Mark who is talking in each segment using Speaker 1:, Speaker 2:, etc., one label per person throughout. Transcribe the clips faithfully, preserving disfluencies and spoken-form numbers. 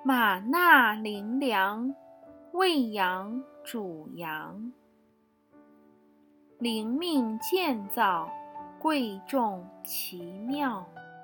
Speaker 1: 玛纳灵粮，喂养主羊。灵命建造，贵重奇妙。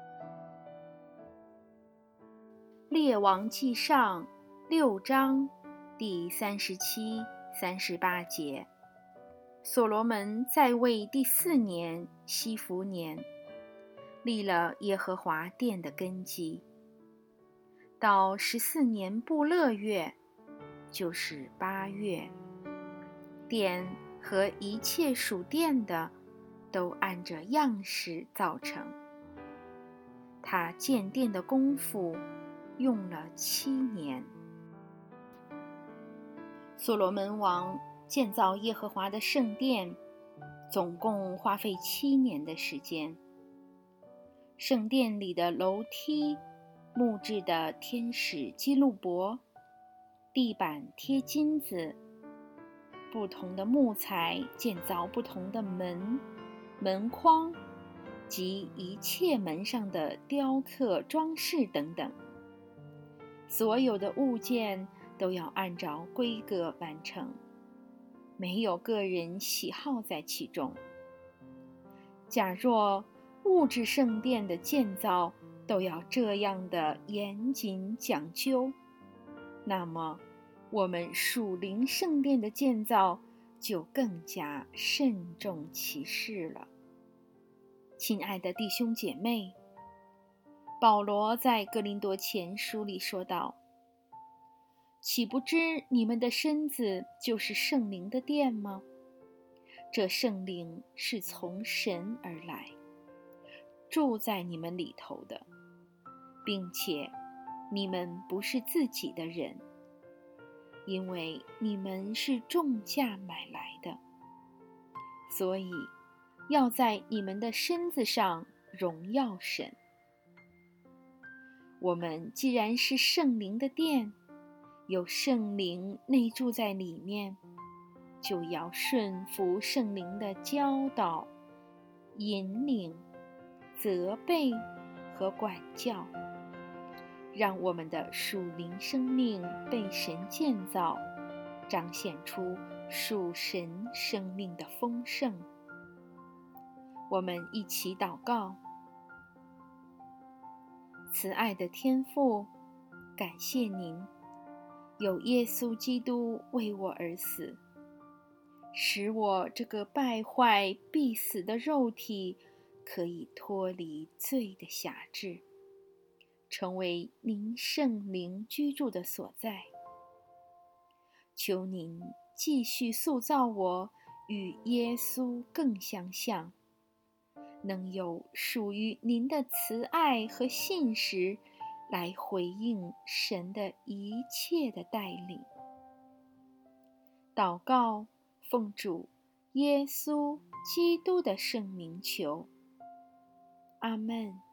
Speaker 1: 列王纪上六章第三十七、三十八节。所罗门在位第四年西弗年，立了耶和华殿的根基。到十四年布勒月，就是八月，殿和一切属殿的都按着样式造成。他建殿的功夫用了七年。所罗门王建造耶和华的圣殿，总共花费七年的时间。圣殿里的楼梯，木质的天使基路伯，地板贴金子，不同的木材建造不同的门、门框及一切门上的雕刻装饰等等。所有的物件都要按照规格完成，没有个人喜好在其中。假若物质圣殿的建造都要这样的严谨讲究，那么我们属灵圣殿的建造就更加慎重其事了。亲爱的弟兄姐妹，保罗在哥林多前书里说道：岂不知你们的身子就是圣灵的殿吗？这圣灵是从神而来，住在你们里头的，并且你们不是自己的人，因为你们是重价买来的，所以要在你们的身子上荣耀神。我们既然是圣灵的殿，有圣灵内住在里面，就要顺服圣灵的教导、引领、责备和管教，让我们的属灵生命被神建造，彰显出属神生命的丰盛。我们一起祷告。慈爱的天父，感谢您有耶稣基督为我而死，使我这个败坏必死的肉体可以脱离罪的辖制，成为您圣灵居住的所在。求您继续塑造我与耶稣更相像，能有属于您的慈爱和信实来回应神的一切的带领。祷告，奉主耶稣基督的圣名求，阿们。